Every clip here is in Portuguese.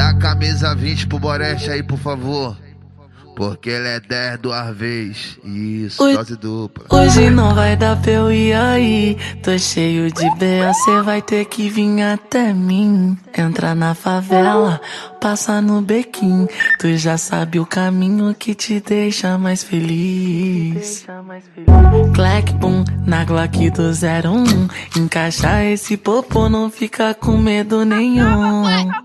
Dá camisa 20 pro Boreste aí, por favor. Porque ele é 10 duas vezes. Isso, dose dupla. Hoje não vai dar pra eu ir aí. Tô cheio de BA, cê vai ter que vir até mim. Entra na favela, passa no bequim. Tu já sabe o caminho que te deixa mais feliz. Clack boom, na Glock do 01. Encaixa esse popô, não fica com medo nenhum.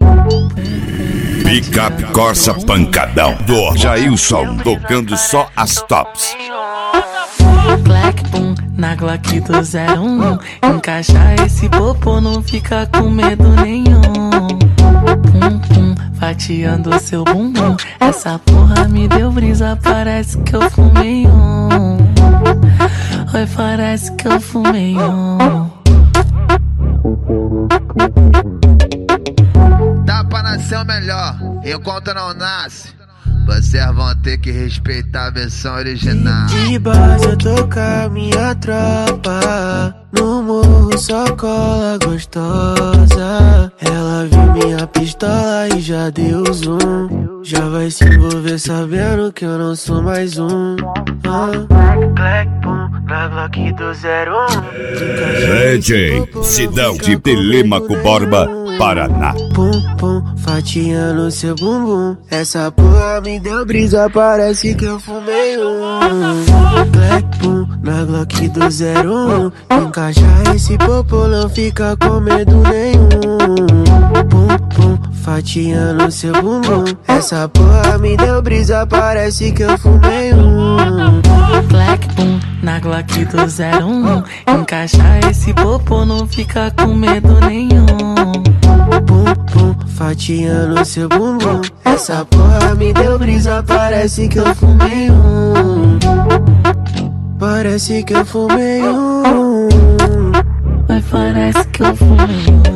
Picape Corsa Pancadão do Jailson, tocando só as tops. Clack boom, na Glock do 01. Encaixa esse popô, não fica com medo nenhum. Pum pum, fatiando seu bumbum. Essa porra me deu brisa, parece que eu fumei um. Oi, parece que eu fumei um. Dá pra nascer o melhor, enquanto não nasce, vocês vão ter que respeitar a versão original. De base eu tô com a minha tropa, no morro só cola gostosa. Ela viu minha pistola e já deu zoom. Já vai se envolver sabendo que eu não sou mais um. Clack, boom, na Glock do 01. DJ Sidão de Telêmaco Borba, Paraná. Pum, pum, fatiando seu bumbum. Essa porra me deu brisa, parece que eu fumei um. Black boom, na Glock do 01. Encaixa esse popô, não fica com medo nenhum. Pum, pum, fatiando seu bumbum. Essa porra me deu brisa, parece que eu fumei um. Black boom, na Glock do 01. Encaixa esse popô, não fica com medo nenhum. Pum, pum, fatiando seu bumbum. Essa porra me deu brisa, parece que eu fumei um. Parece que eu fumei um. Mas parece que eu fumei um.